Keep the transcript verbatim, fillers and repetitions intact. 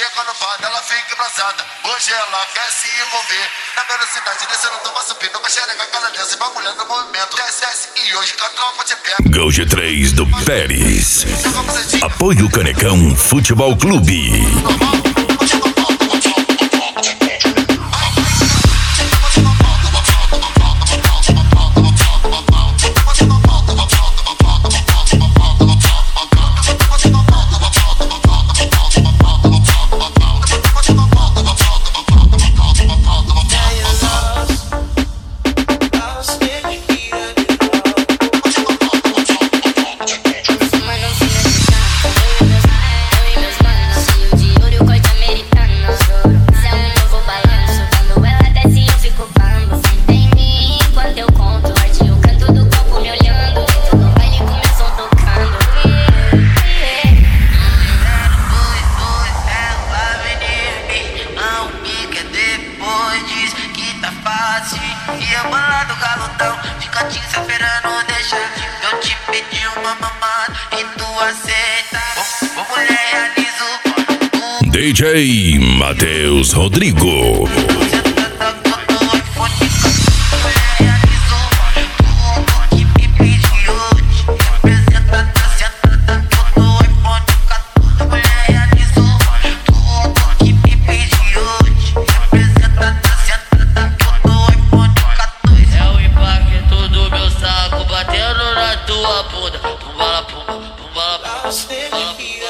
chega no bar, ela fica embrasada. Hoje ela quer se envolver. Na velocidade descendo, toma subindo. Com a xereca, aquela dança, vai mulher no movimento. Desce, desce e hoje que a tropa te pega. Gol G três do Pérez. Apoio Canecão Futebol Clube. E a bola do galudão fica te esperando deixar. Eu te pedi uma mamada e tu aceita. Ô mulher, realizo. D J Matheus Rodrigo. Tua bunda, pum bala pum, pum bala pum, pum bala pum.